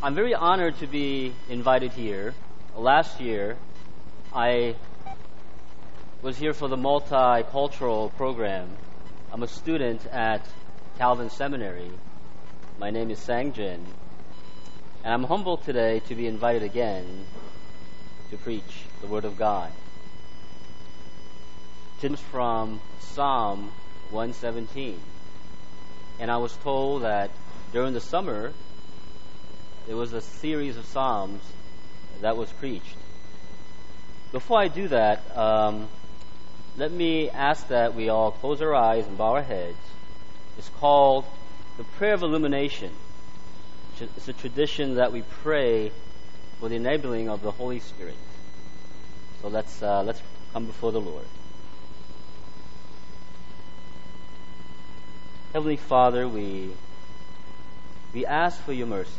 I'm very honored to be invited here. Last year, I was here for the multicultural program. I'm a student at Calvin Seminary. My name is Sang Jin, and I'm humbled today to be invited again to preach the Word of God. It's from Psalm 117, and I was told that during the summer there was a series of Psalms that was preached. Before I do that, let me ask that we all close our eyes and bow our heads. It's called the Prayer of Illumination. It's a tradition that we pray for the enabling of the Holy Spirit. So let's come before the Lord. Heavenly Father, we ask for your mercy.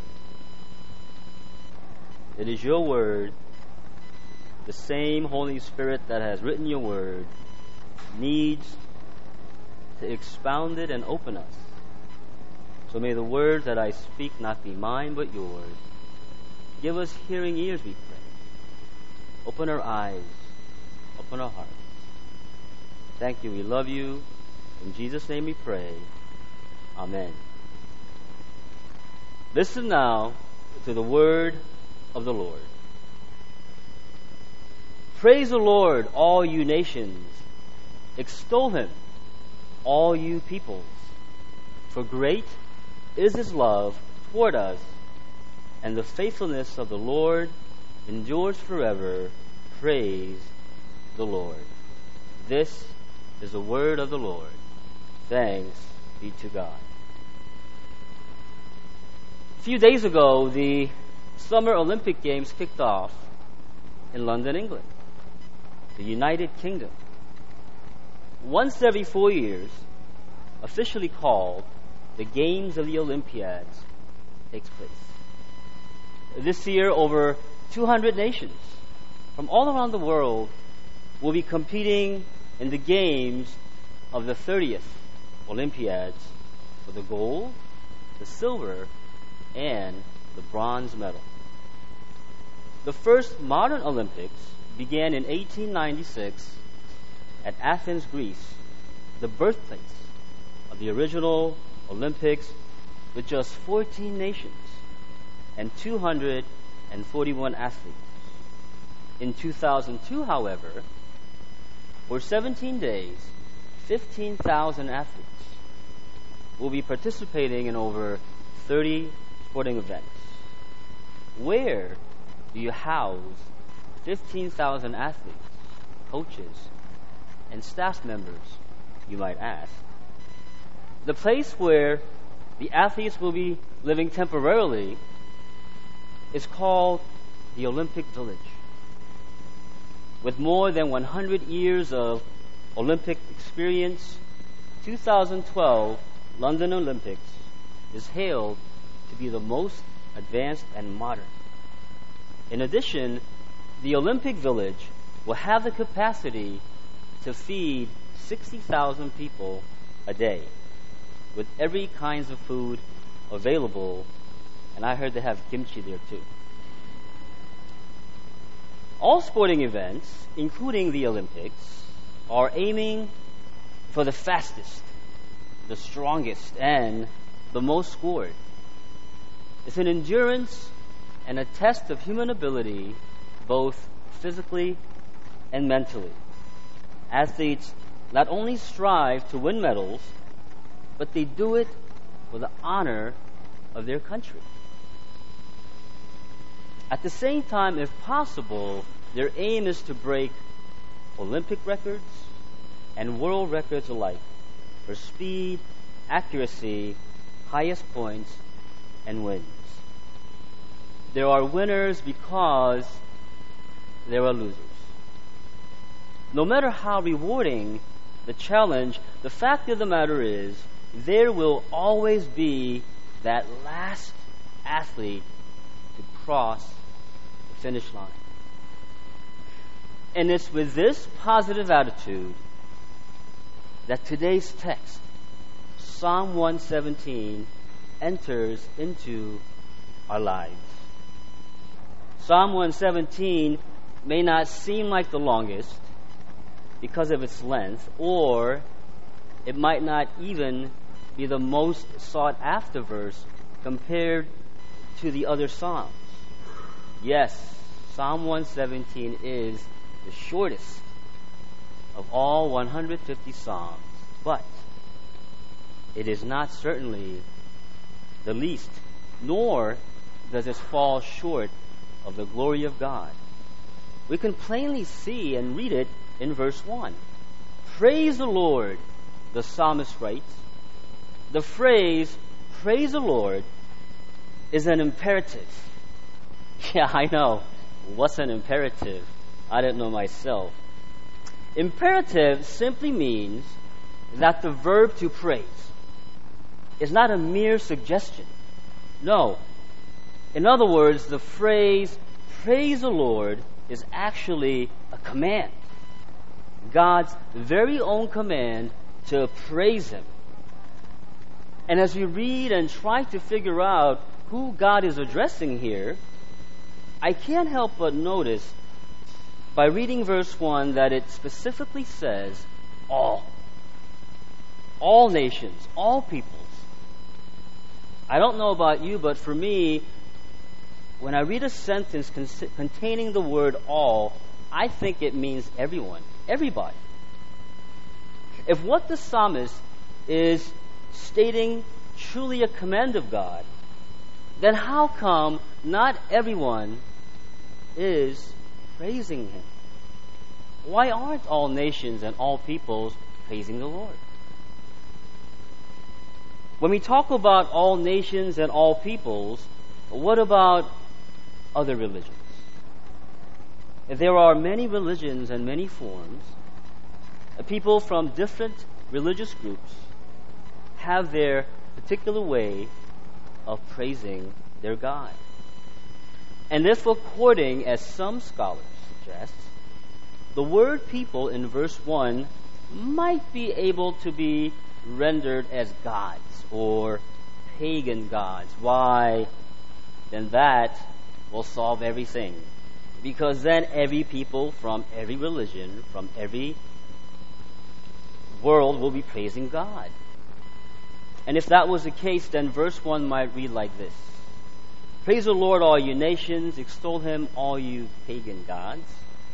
It is your word, the same Holy Spirit that has written your word, needs to expound it and open us. So may the words that I speak not be mine but yours. Give us hearing ears, we pray. Open our eyes, open our hearts. Thank you, we love you. In Jesus' name we pray. Amen. Listen now to the word of the Lord. Praise the Lord, all you nations. Extol him, all you peoples. For great is his love toward us, and the faithfulness of the Lord endures forever. Praise the Lord. This is the word of the Lord. Thanks be to God. A few days ago, the Summer Olympic Games kicked off in London, England, the United Kingdom. Once every 4 years, officially called the Games of the Olympiads, takes place. This year, over 200 nations from all around the world will be competing in the games of the 30th Olympiads for the gold, the silver, and the bronze medal. The first modern Olympics began in 1896 at Athens, Greece, the birthplace of the original Olympics, with just 14 nations and 241 athletes. In 2002, however, for 17 days, 15,000 athletes will be participating in over 30 sporting events. Where do you house 15,000 athletes, coaches, and staff members, you might ask? The place where the athletes will be living temporarily is called the Olympic Village. With more than 100 years of Olympic experience, 2012 London Olympics is hailed to be the most advanced and modern. In addition, the Olympic Village will have the capacity to feed 60,000 people a day, with every kinds of food available, and I heard they have kimchi there too. All sporting events, including the Olympics, are aiming for the fastest, the strongest, and the most scored. It's an endurance and a test of human ability, both physically and mentally. Athletes not only strive to win medals, but they do it for the honor of their country. At the same time, if possible, their aim is to break Olympic records and world records alike for speed, accuracy, highest points, and wins. There are winners because there are losers. No matter how rewarding the challenge, the fact of the matter is there will always be that last athlete to cross the finish line. And it's with this positive attitude that today's text, Psalm 117, enters into our lives. Psalm 117 may not seem like the longest because of its length, or it might not even be the most sought after verse compared to the other Psalms. Yes, Psalm 117 is the shortest of all 150 Psalms, but it is not certainly the least, nor does it fall short of the glory of God. We can plainly see and read it in verse 1. Praise the Lord, the psalmist writes. The phrase, praise the Lord, is an imperative. Yeah, I know. What's an imperative? I didn't know myself. Imperative simply means that the verb to praise is not a mere suggestion. No. In other words, the phrase, praise the Lord, is actually a command. God's very own command to praise Him. And as we read and try to figure out who God is addressing here, I can't help but notice by reading verse 1 that it specifically says all. All nations, all peoples. I don't know about you, but for me, when I read a sentence containing the word all, I think it means everyone, everybody. If what the psalmist is stating truly a command of God, then how come not everyone is praising Him? Why aren't all nations and all peoples praising the Lord? When we talk about all nations and all peoples, what about other religions? There are many religions and many forms. People from different religious groups have their particular way of praising their God. And therefore, according as some scholars suggest, the word people in verse 1 might be able to be rendered as gods or pagan gods. Why? Then that will solve everything. Because then every people from every religion, from every world will be praising God. And if that was the case, then verse 1 might read like this. Praise the Lord, all you nations. Extol Him, all you pagan gods.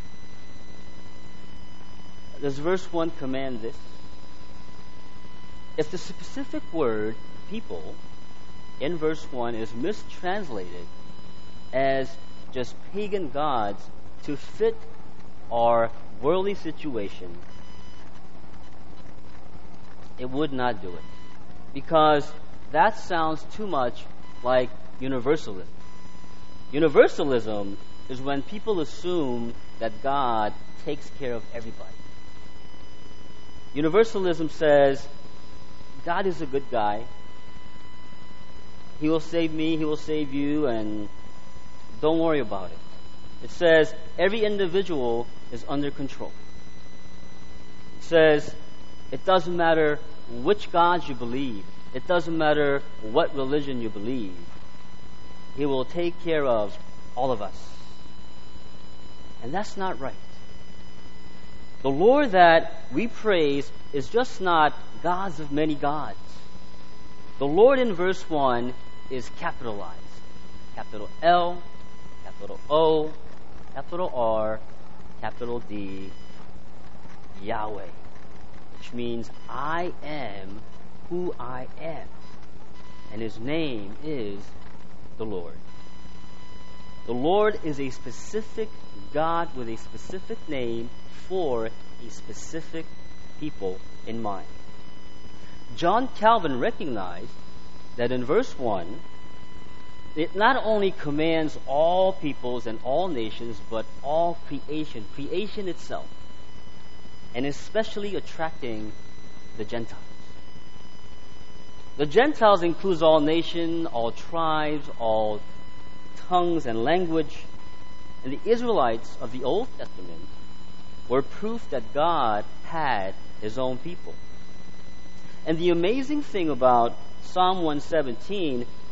Does verse 1 command this? If the specific word, people, in verse 1 is mistranslated as just pagan gods to fit our worldly situation, it would not do it. Because that sounds too much like universalism. Universalism is when people assume that God takes care of everybody. Universalism says, God is a good guy. He will save me, He will save you, and don't worry about it. It says every individual is under control. It says it doesn't matter which gods you believe. It doesn't matter what religion you believe. He will take care of all of us. And that's not right. The Lord that we praise is just not gods of many gods. The Lord in verse 1 is capitalized. Capital L, capital O, capital R, capital D, Yahweh. Which means I am who I am. And His name is the Lord. The Lord is a specific God with a specific name for a specific people in mind. John Calvin recognized that in verse 1, it not only commands all peoples and all nations, but all creation itself, and especially attracting the Gentiles. The Gentiles includes all nations, all tribes, all tongues and language. And the Israelites of the Old Testament were proof that God had His own people. And the amazing thing about Psalm 117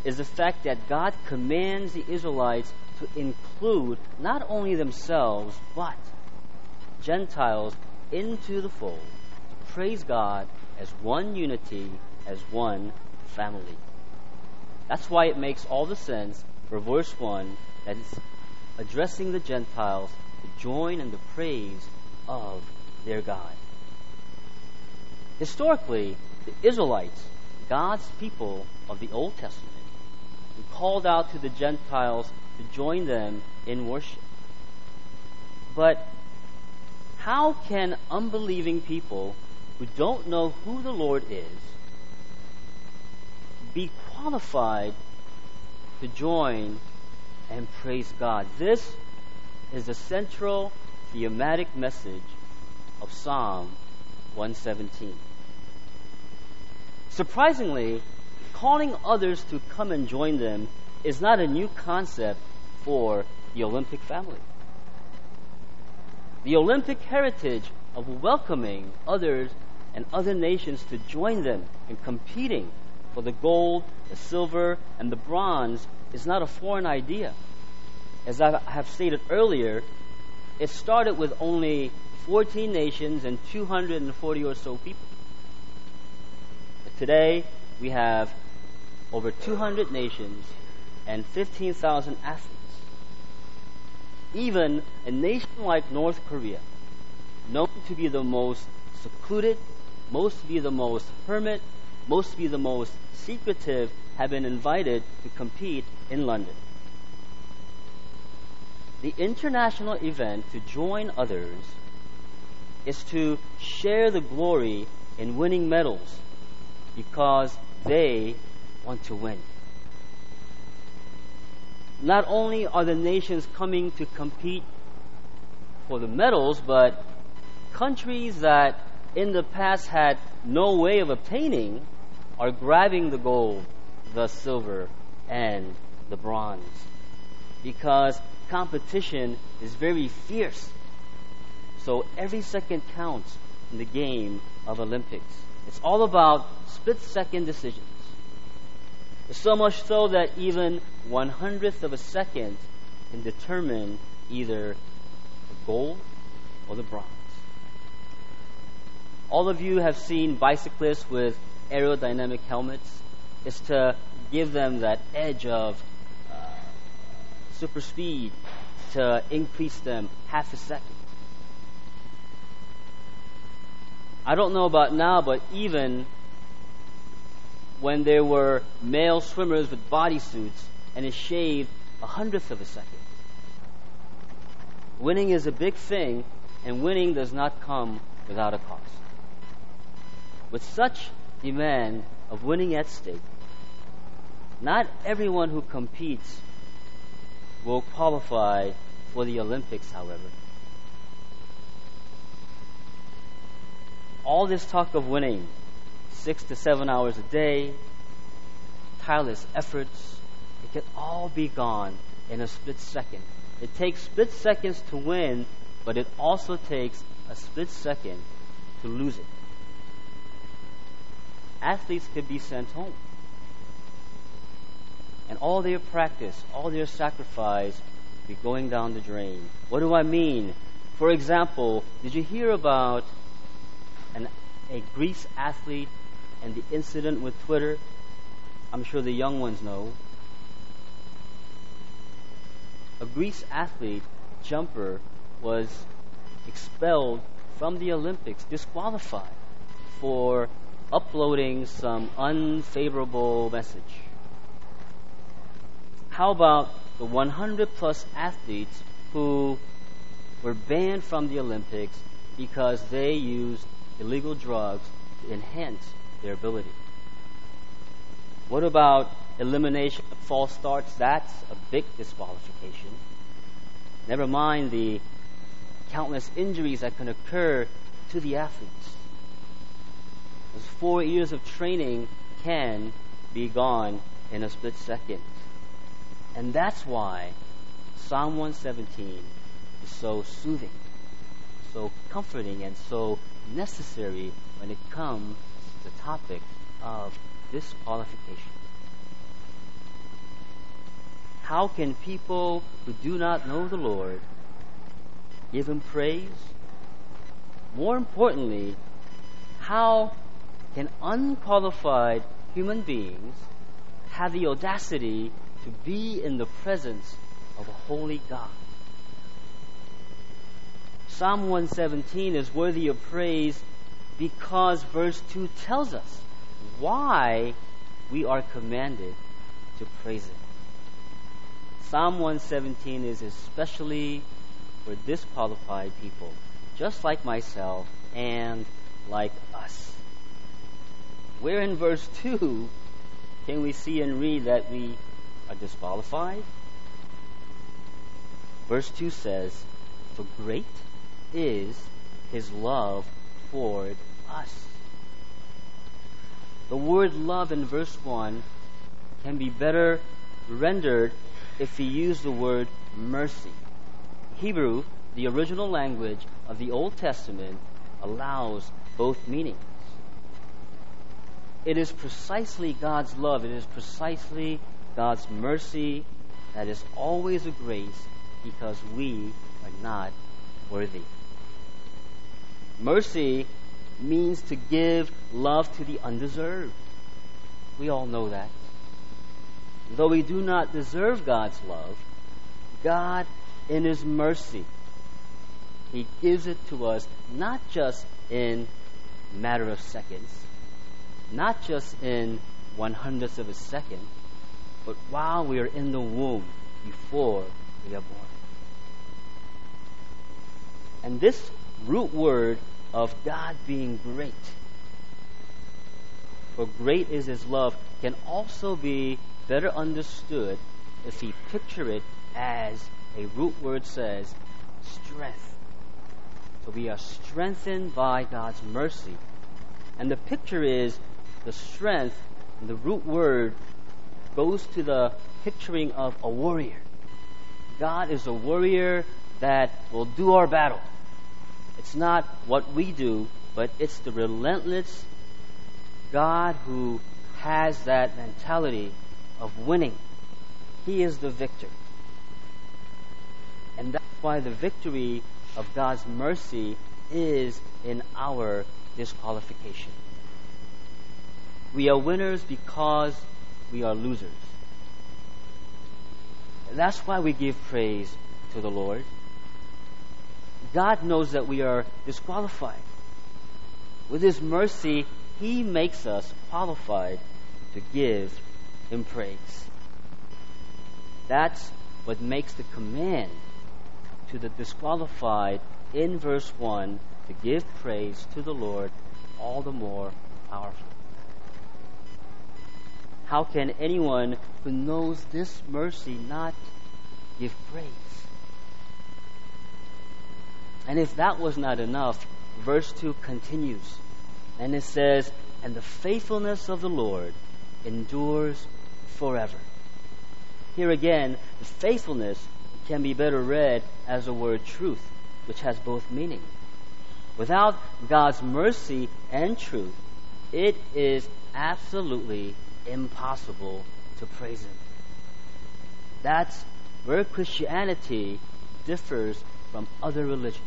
is the fact that God commands the Israelites to include not only themselves, but Gentiles into the fold, to praise God as one unity, as one family. That's why it makes all the sense for verse 1 that it's addressing the Gentiles to join in the praise of their God. Historically, the Israelites, God's people of the Old Testament, were called out to the Gentiles to join them in worship. But how can unbelieving people who don't know who the Lord is be qualified to join and praise God? This is the central thematic message of Psalm 117. Surprisingly, calling others to come and join them is not a new concept for the Olympic family. The Olympic heritage of welcoming others and other nations to join them in competing for the gold, the silver, and the bronze is not a foreign idea. As I have stated earlier, it started with only 14 nations and 240 or so people. But today, we have over 200 nations and 15,000 athletes. Even a nation like North Korea, known to be the most secluded, most to be the most hermit, most to be the most secretive, have been invited to compete in London. The international event to join others is to share the glory in winning medals because they want to win. Not only are the nations coming to compete for the medals, but countries that in the past had no way of obtaining are grabbing the gold, the silver, and the bronze. Because competition is very fierce. So every second counts in the game of Olympics. It's all about split-second decisions. So much so that even 1/100th of a second can determine either the gold or the bronze. All of you have seen bicyclists with aerodynamic helmets. It's to give them that edge of super speed to increase them half a second. I don't know about now, but even when there were male swimmers with bodysuits and it shaved 1/100th of a second. Winning is a big thing, and winning does not come without a cost. With such demand of winning at stake, not everyone who competes will qualify for the Olympics, however. All this talk of winning, 6 to 7 hours a day, tireless efforts, it can all be gone in a split second. It takes split seconds to win, but it also takes a split second to lose it. Athletes could be sent home. And all their practice, all their sacrifice be going down the drain. What do I mean? For example, did you hear about a Greece athlete and the incident with Twitter? I'm sure the young ones know. A Greece athlete, jumper, was expelled from the Olympics, disqualified for uploading some unfavorable message. How about the 100 plus athletes who were banned from the Olympics because they used illegal drugs to enhance their ability? What about elimination of false starts? That's a big disqualification. Never mind the countless injuries that can occur to the athletes. Those 4 years of training can be gone in a split second. And that's why Psalm 117 is so soothing, so comforting, and so necessary when it comes to the topic of disqualification. how can people who do not know the Lord give Him praise? More importantly, how can unqualified human beings have the audacity to be in the presence of a holy God? Psalm 117 is worthy of praise because verse 2 tells us why we are commanded to praise Him. Psalm 117 is especially for disqualified people, just like myself and like us. Where in verse 2 can we see and read that we are disqualified? Verse 2 says, "For great is His love toward us." The word love in verse 1 can be better rendered if we use the word mercy. Hebrew, the original language of the Old Testament, allows both meanings. It is precisely God's love, it is precisely God's mercy that is always a grace because we are not worthy. Mercy means to give love to the undeserved. We all know that. Though we do not deserve God's love, God, in His mercy, He gives it to us not just in a matter of seconds, not just in 1/100th of a second, but while we are in the womb, before we are born. And this root word of God being great, for great is His love, can also be better understood if we picture it as a root word says, strength. So we are strengthened by God's mercy. And the picture is the strength, and the root word goes to the picturing of a warrior. God is a warrior that will do our battle. It's not what we do, but it's the relentless God who has that mentality of winning. He is the victor. And that's why the victory of God's mercy is in our disqualification. We are winners because we are losers. That's why we give praise to the Lord. God knows that we are disqualified. With His mercy, He makes us qualified to give Him praise. That's what makes the command to the disqualified in verse 1 to give praise to the Lord all the more powerful. How can anyone who knows this mercy not give praise? And if that was not enough, verse 2 continues, and it says, "And the faithfulness of the Lord endures forever." Here again, the faithfulness can be better read as the word truth, which has both meanings. Without God's mercy and truth, it is absolutely impossible to praise Him. That's where Christianity differs from other religions.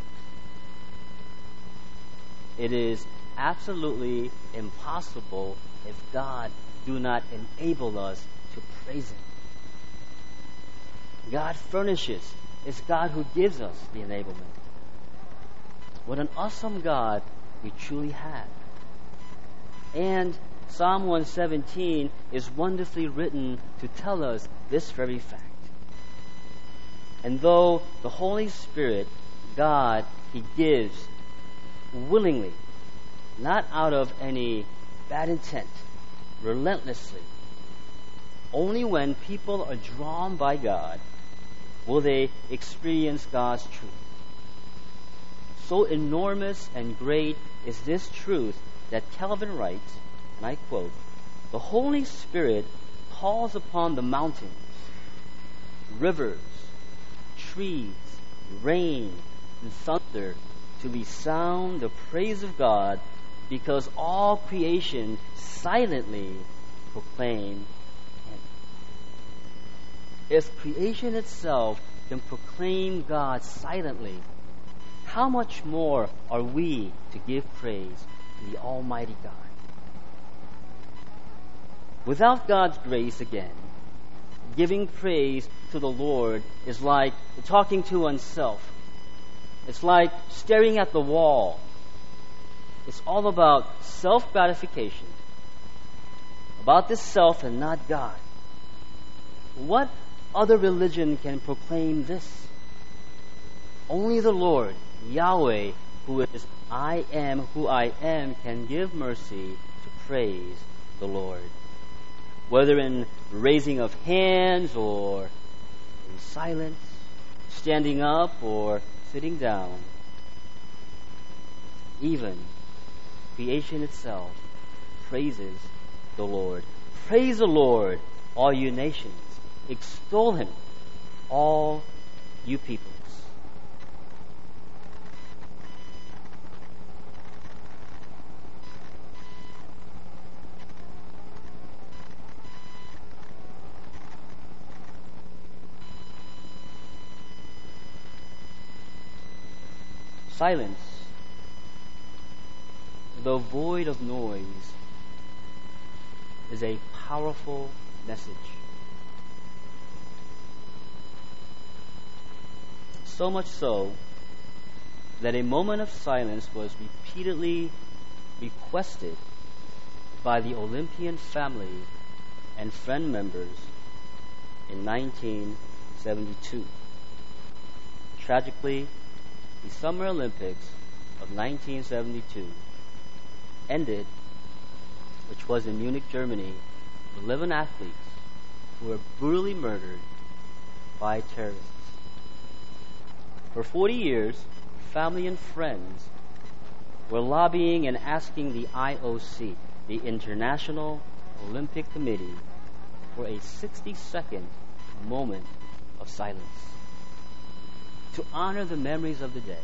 It is absolutely impossible if God do not enable us to praise Him. God furnishes. It's God who gives us the enablement. What an awesome God we truly have. And Psalm 117 is wonderfully written to tell us this very fact. And though the Holy Spirit, God, He gives willingly, not out of any bad intent, relentlessly, only when people are drawn by God will they experience God's truth. So enormous and great is this truth that Calvin writes, and I quote, "The Holy Spirit calls upon the mountains, rivers, trees, rain, and thunder to resound the praise of God, because all creation silently proclaim Him." If creation itself can proclaim God silently, how much more are we to give praise to the Almighty God? Without God's grace, again, giving praise to the Lord is like talking to oneself. It's like staring at the wall. It's all about self-gratification, about the self and not God. What other religion can proclaim this? Only the Lord, Yahweh, who is I am who I am, can give mercy to praise the Lord. Whether in raising of hands or in silence, standing up or sitting down, even creation itself praises the Lord. Praise the Lord, all you nations. Extol Him, all you peoples. Silence, though void of noise, is a powerful message. So much so that a moment of silence was repeatedly requested by the Olympian family and friend members in 1972. Tragically, the Summer Olympics of 1972 ended, which was in Munich, Germany, with 11 athletes who were brutally murdered by terrorists. For 40 years, family and friends were lobbying and asking the IOC, the International Olympic Committee, for a 60-second moment of silence to honor the memories of the dead.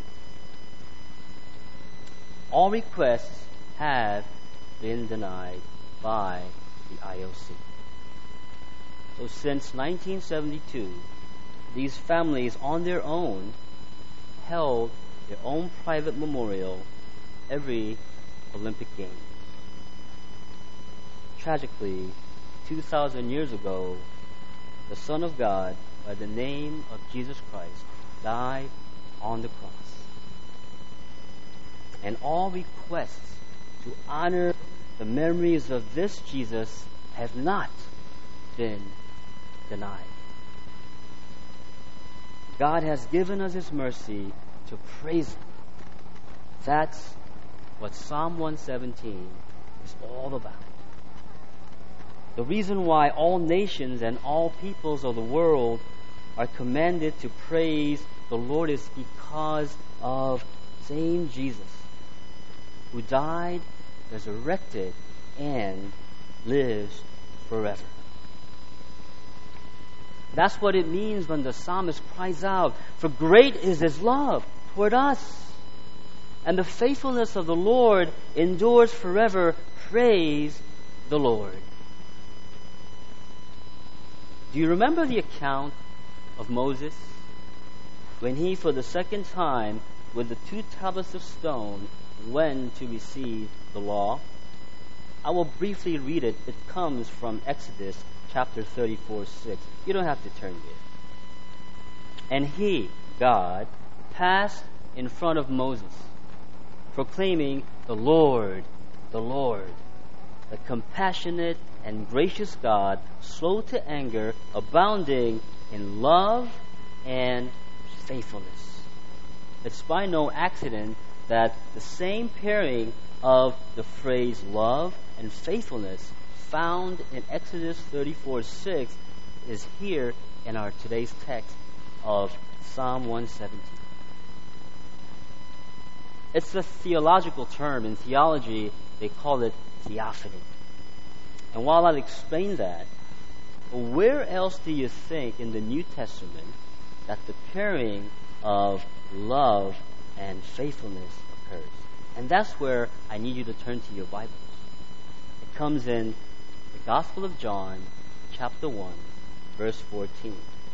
All requests have been denied by the IOC. So since 1972, these families on their own held their own private memorial every Olympic Games. Tragically, 2,000 years ago, the Son of God, by the name of Jesus Christ, died on the cross. And all requests to honor the memories of this Jesus have not been denied. God has given us His mercy to praise Him. That's what Psalm 117 is all about. The reason why all nations and all peoples of the world are commanded to praise the Lord is because of same Jesus, who died, resurrected, and lives forever. That's what it means when the psalmist cries out, "For great is His love toward us, and the faithfulness of the Lord endures forever. Praise the Lord." Do you remember the account of Moses when he, for the second time, with the 2 tablets of stone, went to receive the law? I will briefly read it. It comes from Exodus chapter 34:6. You don't have to turn there. And He, God, passed in front of Moses, proclaiming, the Lord, the compassionate and gracious God, slow to anger, abounding in love and faithfulness." It's by no accident that the same pairing of the phrase love and faithfulness found in Exodus 34:6 is here in our today's text of Psalm 117. It's a theological term. In theology, they call it theophany. And while I'll explain that, where else do you think in the New Testament that the pairing of love and faithfulness occurs? And that's where I need you to turn to your Bibles. It comes in the Gospel of John, chapter 1, verse 14.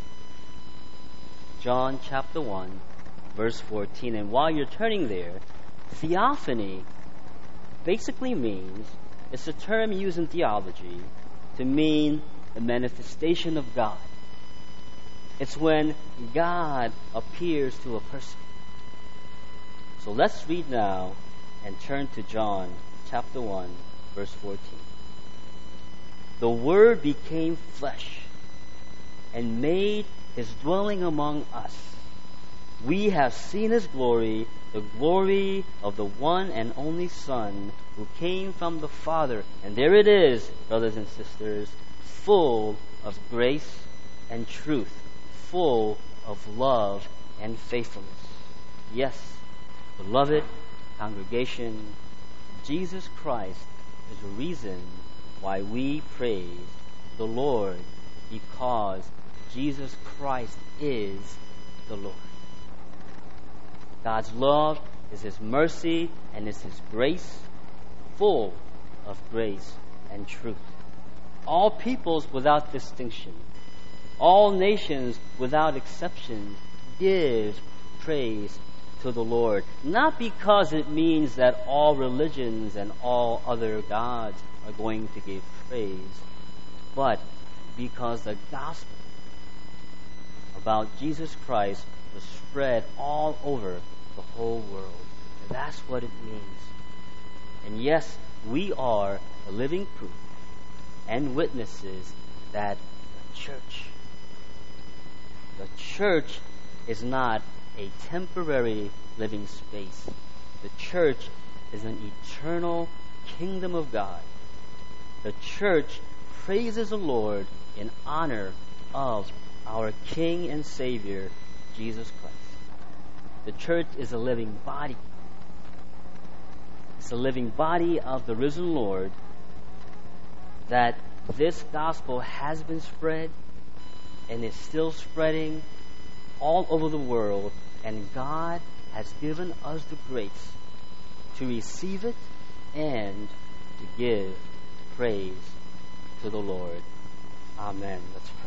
John chapter 1, verse 14. And while you're turning there, theophany basically means, it's a term used in theology to mean the manifestation of God. It's when God appears to a person. So let's read now and turn to John chapter 1, verse 14. The Word became flesh and made His dwelling among us. We have seen His glory, the glory of the one and only Son who came from the Father. And there it is, brothers and sisters, full of grace and truth, full of love and faithfulness. Yes, beloved congregation, Jesus Christ is the reason why we praise the Lord, because Jesus Christ is the Lord. God's love is His mercy and is His grace, full of grace and truth. All peoples without distinction, all nations without exception, give praise to the Lord. Not because it means that all religions and all other gods are going to give praise, but because the gospel about Jesus Christ was spread all over the whole world. And that's what it means. And yes, we are a living proof and witnesses that the church is not a temporary living space. The church is an eternal kingdom of God. The church praises the Lord in honor of our King and Savior, Jesus Christ. The church is a living body. It's a living body of the risen Lord, that this gospel has been spread and is still spreading all over the world, and God has given us the grace to receive it and to give praise to the Lord. Amen. Let's pray.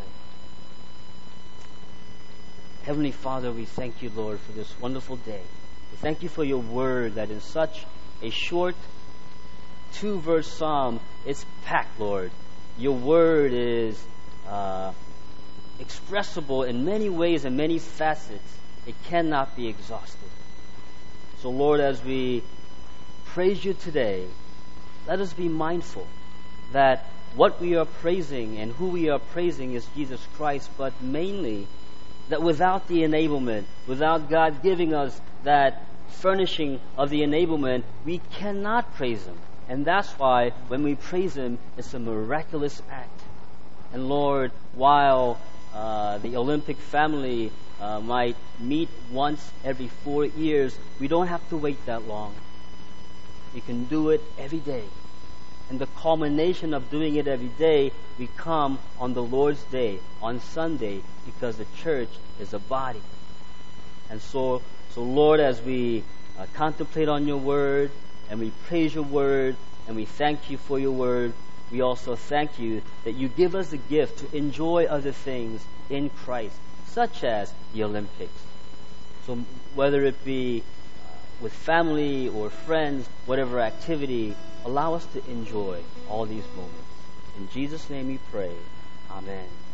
Heavenly Father, we thank you, Lord, for this wonderful day. We thank you for your word that in such a short 2-verse psalm is packed, Lord. Your word is expressible in many ways and many facets. It cannot be exhausted. So, Lord, as we praise you today, let us be mindful that what we are praising and who we are praising is Jesus Christ, but mainly that without the enablement, without God giving us that furnishing of the enablement, we cannot praise Him. And that's why when we praise Him, it's a miraculous act. And Lord, while the Olympic family might meet once every 4 years, we don't have to wait that long. We can do it every day. And the culmination of doing it every day, we come on the Lord's Day, on Sunday, because the church is a body. And so Lord, as we contemplate on your word, and we praise your word, and we thank you for your word, we also thank you that you give us the gift to enjoy other things in Christ, such as the Olympics. So whether it be with family or friends, whatever activity, allow us to enjoy all these moments. In Jesus' name we pray. Amen.